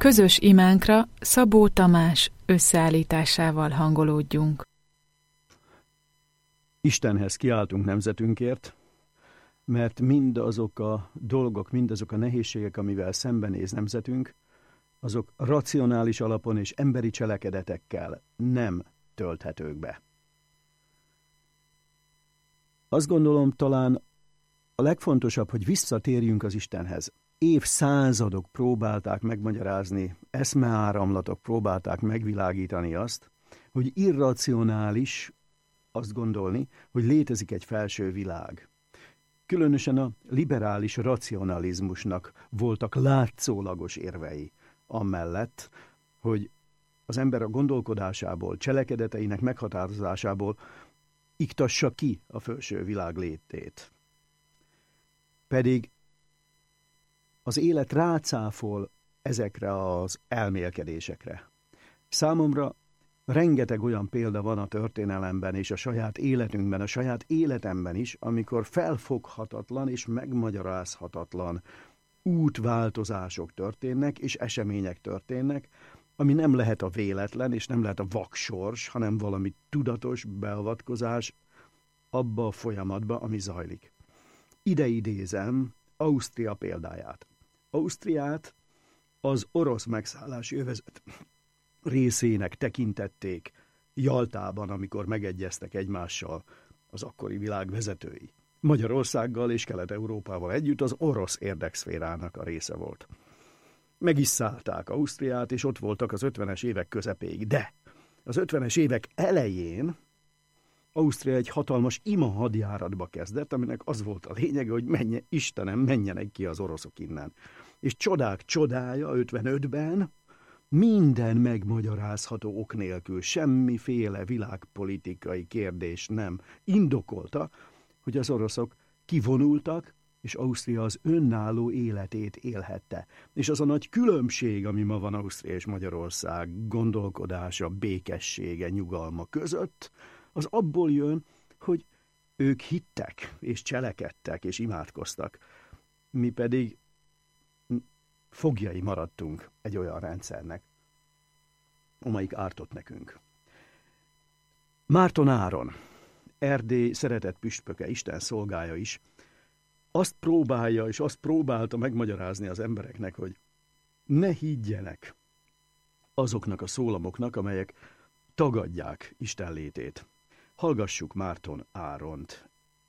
Közös imánkra Szabó Tamás összeállításával hangolódjunk. Istenhez kiáltunk nemzetünkért, mert mindazok a dolgok, mindazok a nehézségek, amivel szembenéz nemzetünk, azok racionális alapon és emberi cselekedetekkel nem tölthetők be. Azt gondolom, talán a legfontosabb, hogy visszatérjünk az Istenhez. Évszázadok próbálták megmagyarázni, eszmeáramlatok próbálták megvilágítani azt, hogy irracionális azt gondolni, hogy létezik egy felső világ. Különösen a liberális racionalizmusnak voltak látszólagos érvei amellett, hogy az ember a gondolkodásából, cselekedeteinek meghatározásából iktassa ki a felső világ létét. Pedig az élet rácáfol ezekre az elmélkedésekre. Számomra rengeteg olyan példa van a történelemben és a saját életünkben, a saját életemben is, amikor felfoghatatlan és megmagyarázhatatlan útváltozások történnek, és események történnek, ami nem lehet a véletlen, és nem lehet a vaksors, hanem valami tudatos beavatkozás abba a folyamatba, ami zajlik. Ide idézem Ausztria példáját. Ausztriát az orosz megszállási övezet részének tekintették Jaltában, amikor megegyeztek egymással az akkori világ vezetői. Magyarországgal és Kelet-Európával együtt az orosz érdekszférának a része volt. Meg is szállták Ausztriát, és ott voltak az 50-es évek közepéig. De az 50-es évek elején Ausztria egy hatalmas imahadjáratba kezdett, aminek az volt a lényege, hogy Istenem, menjenek ki az oroszok innen. És csodák csodája 55-ben minden megmagyarázható ok nélkül, semmiféle világpolitikai kérdés nem indokolta, hogy az oroszok kivonultak, és Ausztria az önálló életét élhette. És az a nagy különbség, ami ma van Ausztria és Magyarország gondolkodása, békessége, nyugalma között, az abból jön, hogy ők hittek, és cselekedtek, és imádkoztak. Mi pedig foglyai maradtunk egy olyan rendszernek, amelyik ártott nekünk. Márton Áron, Erdély szeretett püspöke, Isten szolgája is, azt próbálja, és azt próbálta megmagyarázni az embereknek, hogy ne higgyenek azoknak a szólamoknak, amelyek tagadják Isten létét. Hallgassuk Márton Áront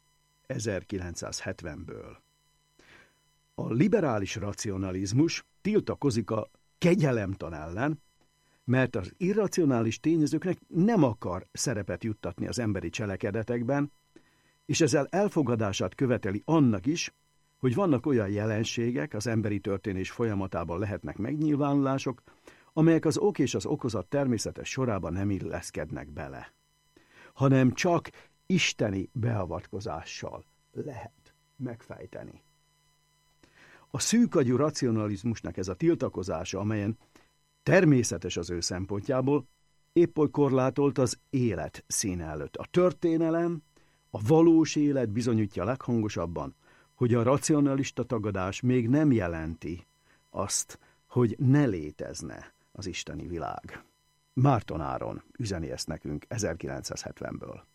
1970-ből. A liberális racionalizmus tiltakozik a kegyelemtan ellen, mert az irracionális tényezőknek nem akar szerepet juttatni az emberi cselekedetekben, és ezzel elfogadását követeli annak is, hogy vannak olyan jelenségek, az emberi történés folyamatában lehetnek megnyilvánulások, amelyek az ok és az okozat természetes sorában nem illeszkednek bele, hanem csak isteni beavatkozással lehet megfejteni. A szűkagyú racionalizmusnak ez a tiltakozása, amelyen természetes az ő szempontjából, épp oly korlátolt az élet színe előtt. A történelem, a valós élet bizonyítja leghangosabban, hogy a racionalista tagadás még nem jelenti azt, hogy ne létezne az isteni világ. Márton Áron üzeni ezt nekünk 1970-ből.